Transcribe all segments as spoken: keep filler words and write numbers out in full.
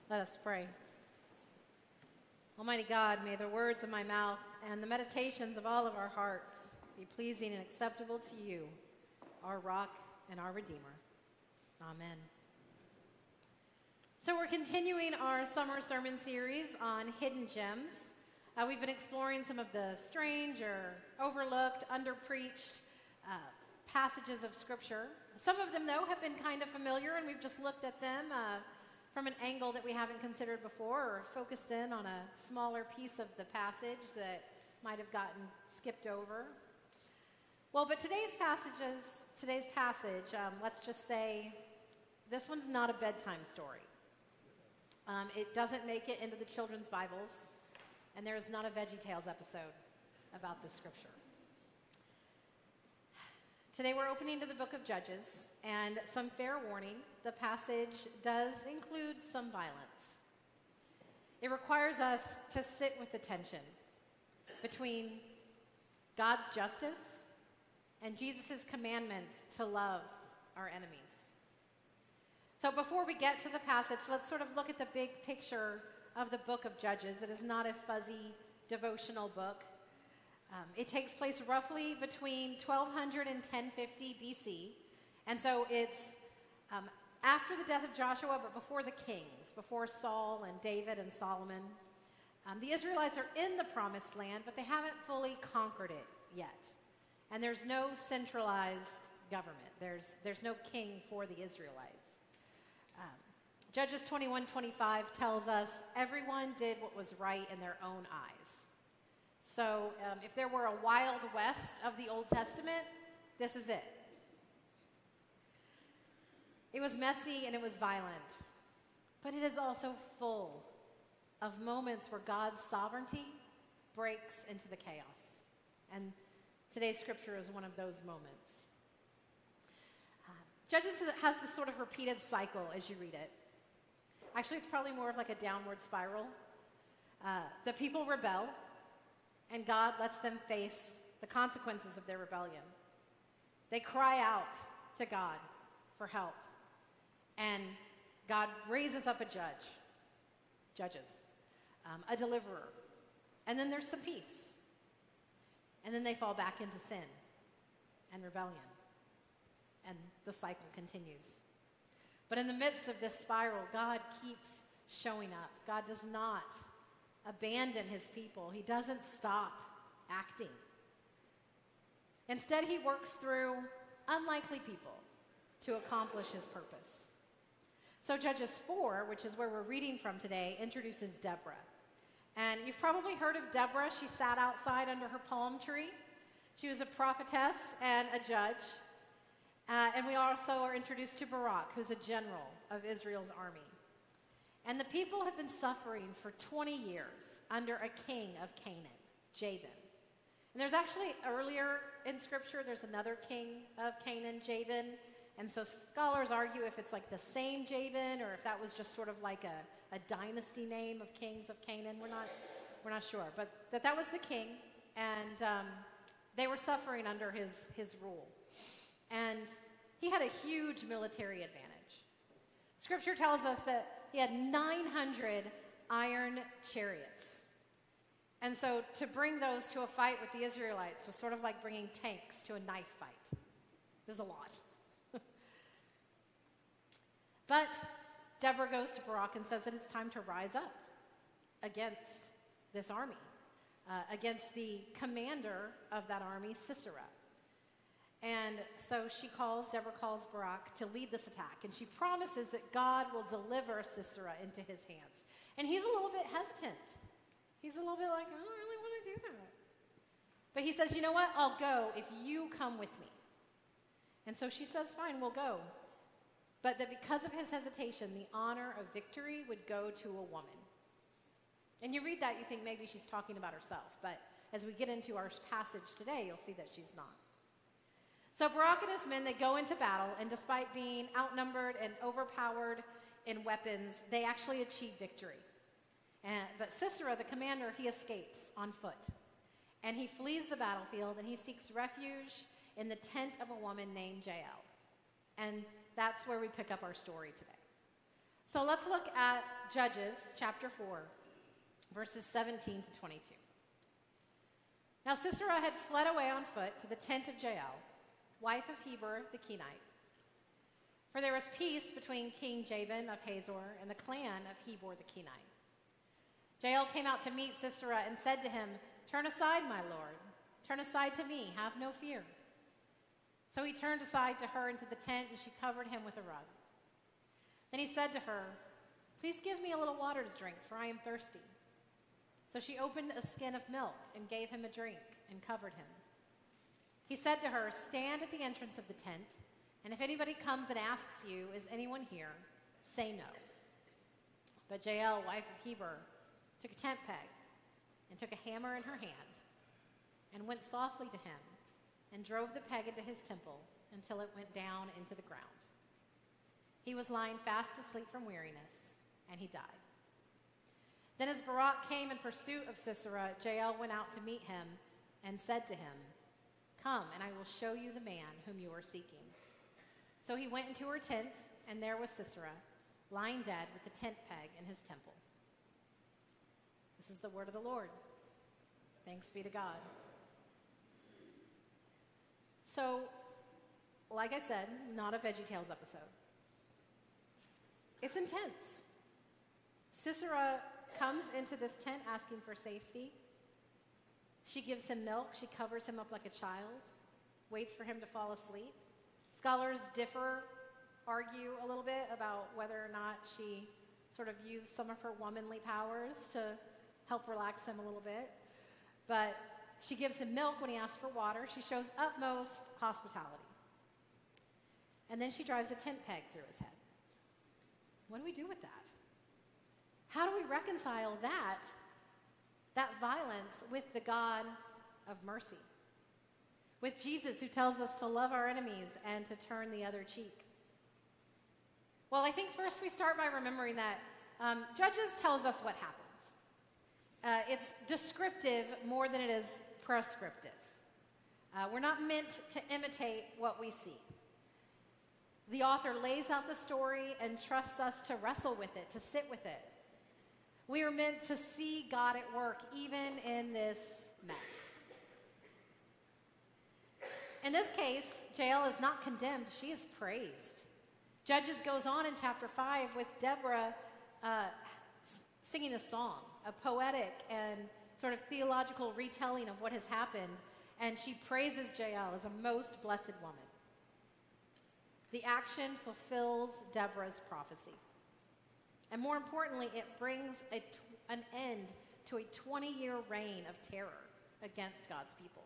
Let us pray. Almighty God, may the words of my mouth and the meditations of all of our hearts be pleasing and acceptable to you, our rock and our Redeemer. Amen. So we're continuing our summer sermon series on hidden gems. Uh, we've been exploring some of the strange or overlooked, underpreached uh, passages of Scripture. Some of them, though, have been kind of familiar, and we've just looked at them uh, from an angle that we haven't considered before, or focused in on a smaller piece of the passage that might have gotten skipped over. Well, but today's passages, today's passage, um, let's just say this one's not a bedtime story. Um, it doesn't make it into the children's Bibles, and there is not a VeggieTales episode about this scripture. Today we're opening to the book of Judges, and some fair warning, the passage does include some violence. It requires us to sit with the tension between God's justice and Jesus' commandment to love our enemies. So before we get to the passage, let's sort of look at the big picture of the book of Judges. It is not a fuzzy devotional book. Um, it takes place roughly between twelve hundred and ten fifty B C, and so it's um, after the death of Joshua, but before the kings, before Saul and David and Solomon. Um, the Israelites are in the promised land, but they haven't fully conquered it yet. And there's no centralized government. There's, there's no king for the Israelites. Um, Judges twenty-one twenty-five tells us everyone did what was right in their own eyes. So um, if there were a Wild West of the Old Testament, this is it. It was messy and it was violent, but it is also full of moments where God's sovereignty breaks into the chaos. And today's scripture is one of those moments. Uh, Judges has this sort of repeated cycle as you read it. Actually, it's probably more of like a downward spiral. Uh, the people rebel, and God lets them face the consequences of their rebellion. They cry out to God for help, and God raises up a judge, judges, um, a deliverer, and then there's some peace. And then they fall back into sin and rebellion, and the cycle continues. But in the midst of this spiral, God keeps showing up. God does not abandon his people. He doesn't stop acting. Instead, he works through unlikely people to accomplish his purpose. So Judges four, which is where we're reading from today, introduces Deborah. And you've probably heard of Deborah. She sat outside under her palm tree. She was a prophetess and a judge. Uh, and we also are introduced to Barak, who's a general of Israel's army. And the people have been suffering for twenty years under a king of Canaan, Jabin. And there's actually earlier in Scripture, there's another king of Canaan, Jabin. And so scholars argue if it's like the same Jabin or if that was just sort of like a, a dynasty name of kings of Canaan. We're not, we're not sure. But that that was the king, and um, they were suffering under his, his rule. And he had a huge military advantage. Scripture tells us that he had nine hundred iron chariots. And so to bring those to a fight with the Israelites was sort of like bringing tanks to a knife fight. It was a lot. But Deborah goes to Barak and says that it's time to rise up against this army, uh, against the commander of that army, Sisera. And so she calls, Deborah calls Barak to lead this attack, and she promises that God will deliver Sisera into his hands. And he's a little bit hesitant. He's a little bit like, I don't really want to do that. But he says, you know what? I'll go if you come with me. And so she says, fine, we'll go. But that because of his hesitation, the honor of victory would go to a woman. And you read that, you think maybe she's talking about herself. But as we get into our passage today, you'll see that she's not. So Barak and his men, they go into battle, and despite being outnumbered and overpowered in weapons, they actually achieve victory. And, but Sisera, the commander, he escapes on foot. And he flees the battlefield, and he seeks refuge in the tent of a woman named Jael. And that's where we pick up our story today. So let's look at Judges chapter four, verses seventeen to twenty-two. Now Sisera had fled away on foot to the tent of Jael, wife of Heber the Kenite. For there was peace between King Jabin of Hazor and the clan of Heber the Kenite. Jael came out to meet Sisera and said to him, "Turn aside, my lord. Turn aside to me. Have no fear." So he turned aside to her into the tent, and she covered him with a rug. Then he said to her, "Please give me a little water to drink, for I am thirsty." So she opened a skin of milk and gave him a drink and covered him. He said to her, "Stand at the entrance of the tent, and if anybody comes and asks you, 'Is anyone here?' say no." But Jael, wife of Heber, took a tent peg and took a hammer in her hand and went softly to him and drove the peg into his temple until it went down into the ground. He was lying fast asleep from weariness, and he died. Then as Barak came in pursuit of Sisera, Jael went out to meet him and said to him, "Come, and I will show you the man whom you are seeking." So he went into her tent, and there was Sisera, lying dead with the tent peg in his temple. This is the word of the Lord. Thanks be to God. So, like I said, not a VeggieTales episode. It's intense. Sisera comes into this tent asking for safety. She gives him milk. She covers him up like a child, waits for him to fall asleep. Scholars differ, argue a little bit about whether or not she sort of used some of her womanly powers to help relax him a little bit. But she gives him milk when he asks for water. She shows utmost hospitality. And then she drives a tent peg through his head. What do we do with that? How do we reconcile that, that violence with the God of mercy? With Jesus, who tells us to love our enemies and to turn the other cheek? Well, I think first we start by remembering that um, Judges tells us what happens. Uh, it's descriptive more than it is prescriptive. Uh, we're not meant to imitate what we see. The author lays out the story and trusts us to wrestle with it, to sit with it. We are meant to see God at work even in this mess. In this case, Jael is not condemned, she is praised. Judges goes on in chapter five with Deborah uh, singing a song, a poetic and sort of theological retelling of what has happened, and she praises Jael as a most blessed woman. The action fulfills Deborah's prophecy. And more importantly, it brings a t- an end to a twenty-year reign of terror against God's people.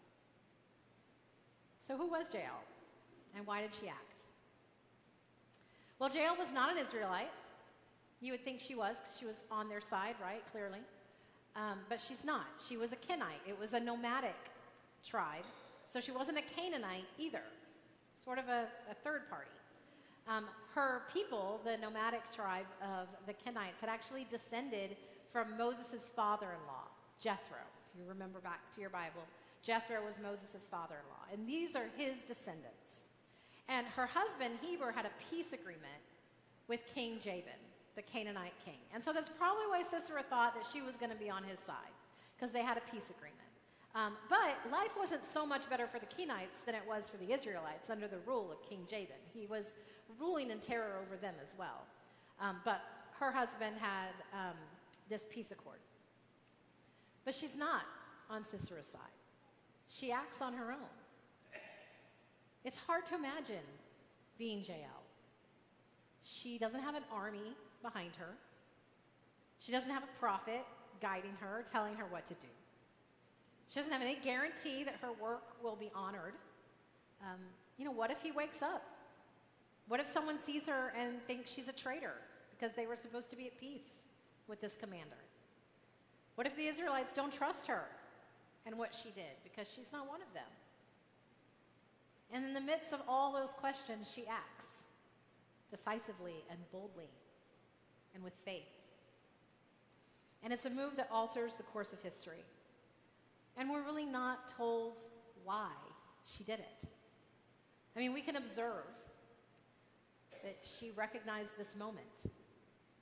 So who was Jael, and why did she act? Well, Jael was not an Israelite. You would think she was, because she was on their side, right, clearly. Um, but she's not. She was a Kenite. It was a nomadic tribe. So she wasn't a Canaanite either, sort of a, a third party. Um, her people, the nomadic tribe of the Kenites, had actually descended from Moses' father-in-law, Jethro. If you remember back to your Bible, Jethro was Moses' father-in-law. And these are his descendants. And her husband, Heber, had a peace agreement with King Jabin, the Canaanite king. And so that's probably why Sisera thought that she was going to be on his side, because they had a peace agreement. Um, but life wasn't so much better for the Kenites than it was for the Israelites under the rule of King Jabin. He was ruling in terror over them as well. Um, but her husband had um, this peace accord. But she's not on Sisera's side. She acts on her own. It's hard to imagine being Jael. She doesn't have an army behind her. She doesn't have a prophet guiding her, telling her what to do. She doesn't have any guarantee that her work will be honored. Um, you know, what if he wakes up? What if someone sees her and thinks she's a traitor because they were supposed to be at peace with this commander? What if the Israelites don't trust her and what she did because she's not one of them? And in the midst of all those questions, she acts decisively and boldly and with faith. And it's a move that alters the course of history. And we're really not told why she did it. I mean, we can observe that she recognized this moment.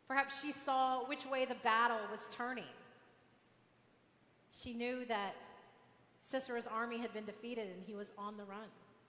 Perhaps she saw which way the battle was turning. She knew that Sisera's army had been defeated and he was on the run.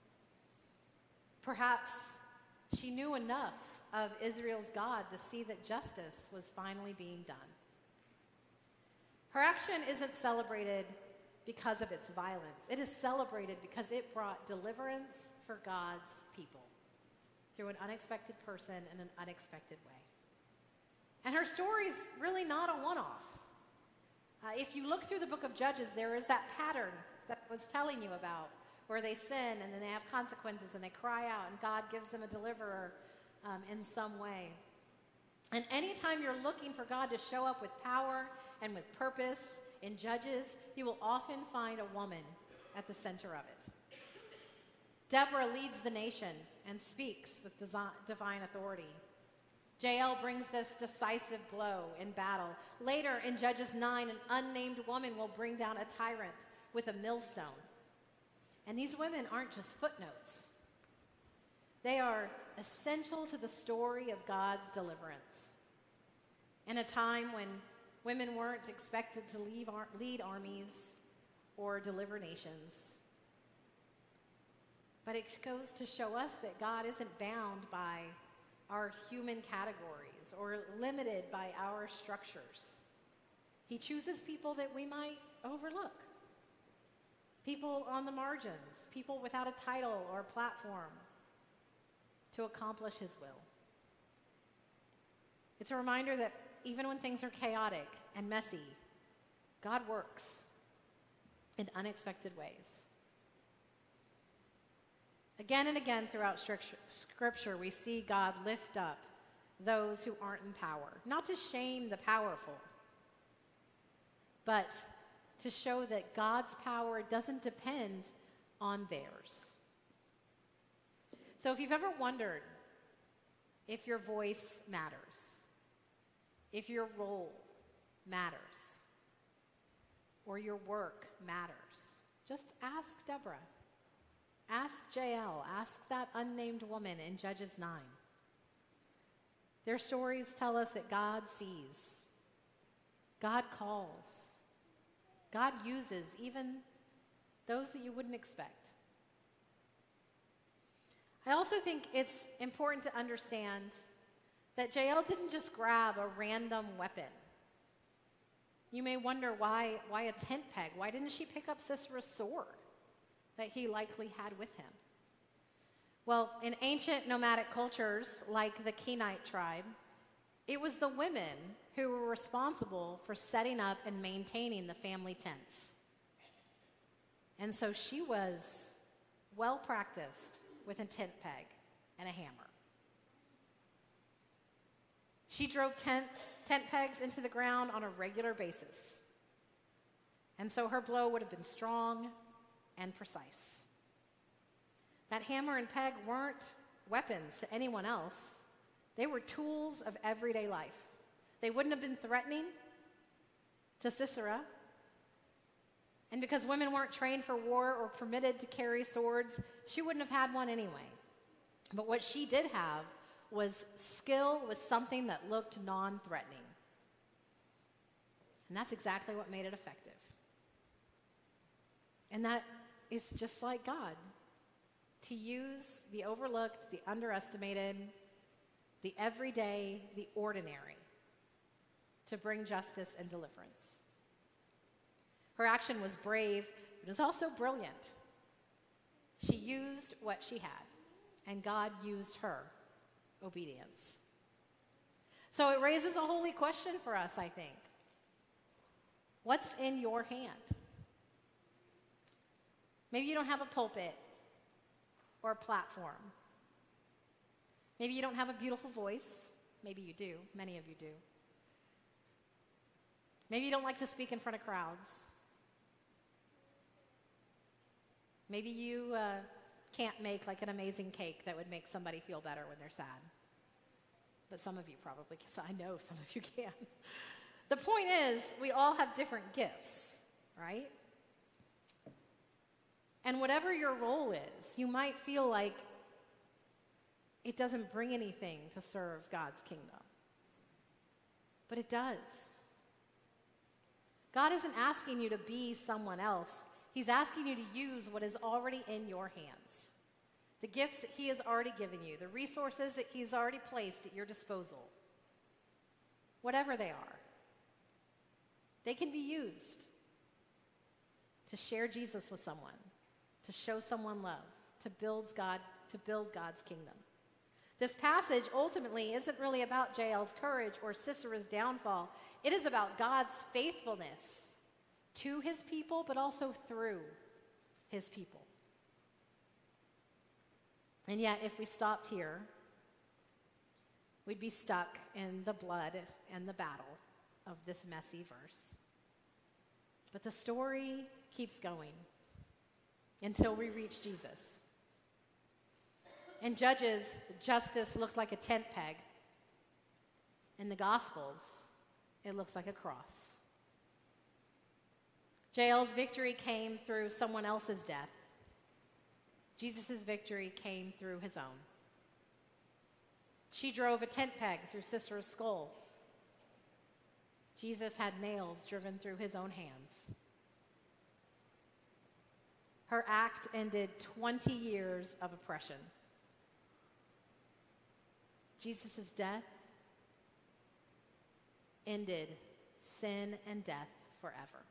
Perhaps she knew enough of Israel's God to see that justice was finally being done. Her action isn't celebrated because of its violence. It is celebrated because it brought deliverance for God's people through an unexpected person in an unexpected way. And her story's really not a one-off. Uh, if you look through the book of Judges, there is that pattern that I was telling you about, where they sin and then they have consequences and they cry out and God gives them a deliverer um, in some way. And anytime you're looking for God to show up with power and with purpose in Judges, you will often find a woman at the center of it. Deborah leads the nation and speaks with desi- divine authority. Jael brings this decisive blow in battle. Later in Judges nine, an unnamed woman will bring down a tyrant with a millstone. And these women aren't just footnotes. They are essential to the story of God's deliverance. In a time when women weren't expected to leave ar- lead armies or deliver nations. But it goes to show us that God isn't bound by our human categories or limited by our structures. He chooses people that we might overlook. People on the margins, people without a title or platform, to accomplish his will. It's a reminder that even when things are chaotic and messy, God works in unexpected ways. Again and again throughout Scripture, we see God lift up those who aren't in power, not to shame the powerful, but to show that God's power doesn't depend on theirs. So if you've ever wondered if your voice matters, if your role matters, or your work matters, just ask Deborah. Ask Jael. Ask that unnamed woman in Judges nine. Their stories tell us that God sees, God calls, God uses even those that you wouldn't expect. I also think it's important to understand that Jael didn't just grab a random weapon. You may wonder why, why a tent peg? Why didn't she pick up Sisera's sword that he likely had with him? Well, in ancient nomadic cultures like the Kenite tribe, it was the women who were responsible for setting up and maintaining the family tents. And so she was well practiced with a tent peg and a hammer. She drove tents, tent pegs into the ground on a regular basis. And so her blow would have been strong and precise. That hammer and peg weren't weapons to anyone else. They were tools of everyday life. They wouldn't have been threatening to Sisera. And because women weren't trained for war or permitted to carry swords, she wouldn't have had one anyway. But what she did have was skill with something that looked non-threatening. And that's exactly what made it effective. And that is just like God, to use the overlooked, the underestimated, the everyday, the ordinary, to bring justice and deliverance. Her action was brave, but it was also brilliant. She used what she had, and God used her obedience. So it raises a holy question for us, I think. What's in your hand? Maybe you don't have a pulpit or a platform. Maybe you don't have a beautiful voice. Maybe you do. Many of you do. Maybe you don't like to speak in front of crowds. Maybe you uh, can't make like an amazing cake that would make somebody feel better when they're sad. But some of you probably can. I know some of you can. The point is, we all have different gifts, right? And whatever your role is, you might feel like it doesn't bring anything to serve God's kingdom. but it does. God isn't asking you to be someone else. He's asking you to use what is already in your hands. The gifts that he has already given you, the resources that he's already placed at your disposal, whatever they are, they can be used to share Jesus with someone, to show someone love, to build God, to build God's kingdom. This passage ultimately isn't really about Jael's courage or Sisera's downfall. It is about God's faithfulness to his people, but also through his people. And yet, if we stopped here, we'd be stuck in the blood and the battle of this messy verse. But the story keeps going until we reach Jesus. In Judges, justice looked like a tent peg. In the Gospels, it looks like a cross. Jael's victory came through someone else's death. Jesus' victory came through his own. She drove a tent peg through Sisera's skull. Jesus had nails driven through his own hands. Her act ended twenty years of oppression. Jesus' death ended sin and death forever.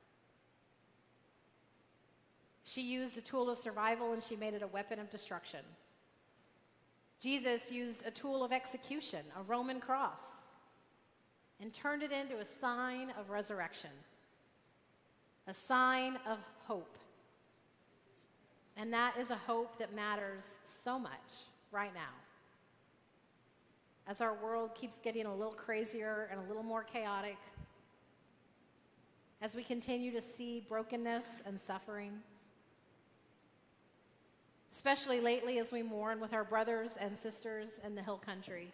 She used a tool of survival and she made it a weapon of destruction. Jesus used a tool of execution, a Roman cross, and turned it into a sign of resurrection, a sign of hope. And that is a hope that matters so much right now. As our world keeps getting a little crazier and a little more chaotic, as we continue to see brokenness and suffering, especially lately as we mourn with our brothers and sisters in the Hill Country.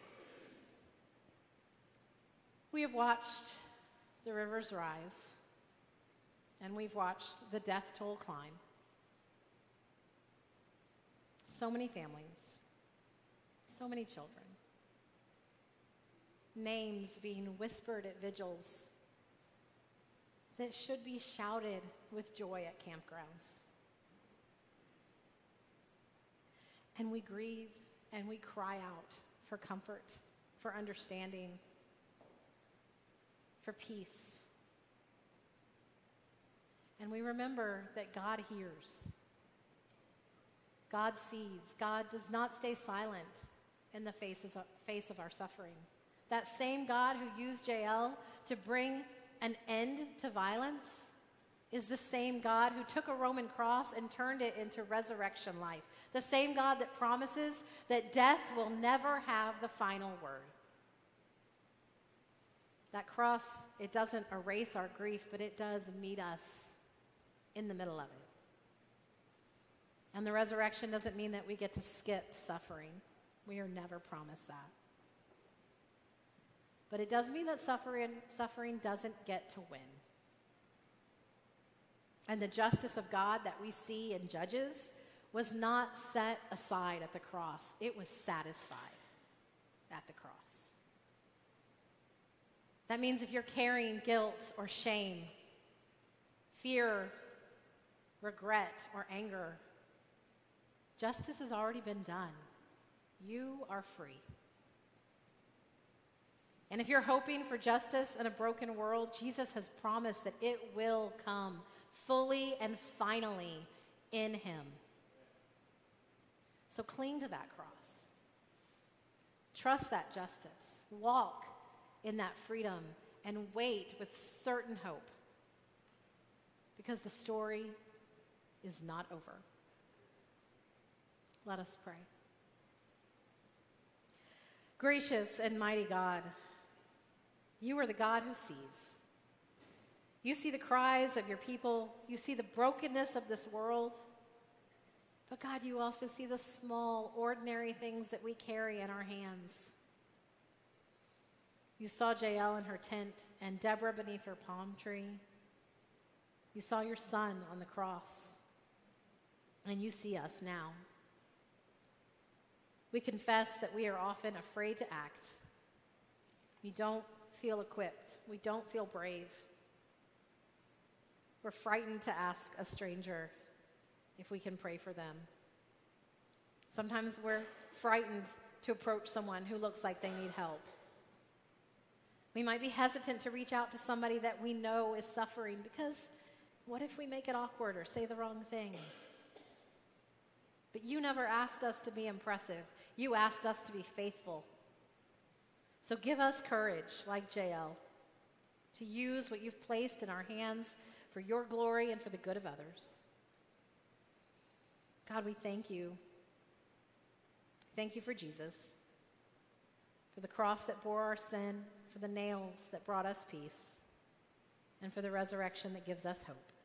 We have watched the rivers rise, and we've watched the death toll climb. So many families, so many children, names being whispered at vigils that should be shouted with joy at campgrounds. And we grieve and we cry out for comfort, for understanding, for peace. And we remember that God hears. God sees. God does not stay silent in the faces of, face of our suffering. That same God who used Jael to bring an end to violence is the same God who took a Roman cross and turned it into resurrection life. The same God that promises that death will never have the final word. That cross, it doesn't erase our grief, but it does meet us in the middle of it. And the resurrection doesn't mean that we get to skip suffering. We are never promised that. But it does mean that suffering, suffering doesn't get to win. And the justice of God that we see in Judges was not set aside at the cross. It was satisfied at the cross. That means if you're carrying guilt or shame, fear, regret, or anger, justice has already been done. You are free. And if you're hoping for justice in a broken world, Jesus has promised that it will come fully and finally in him. So cling to that cross. Trust that justice. Walk in that freedom and wait with certain hope, because the story is not over. Let us pray. Gracious and mighty God, you are the God who sees. You see the cries of your people. You see the brokenness of this world. But God, you also see the small, ordinary things that we carry in our hands. You saw Jael in her tent and Deborah beneath her palm tree. You saw your son on the cross. And you see us now. We confess that we are often afraid to act. We don't feel equipped. We don't feel brave. We're frightened to ask a stranger if we can pray for them. Sometimes we're frightened to approach someone who looks like they need help. We might be hesitant to reach out to somebody that we know is suffering because what if we make it awkward or say the wrong thing? But you never asked us to be impressive. You asked us to be faithful. So give us courage, like Jael, to use what you've placed in our hands for your glory and for the good of others. God, we thank you. Thank you for Jesus, for the cross that bore our sin, for the nails that brought us peace, and for the resurrection that gives us hope.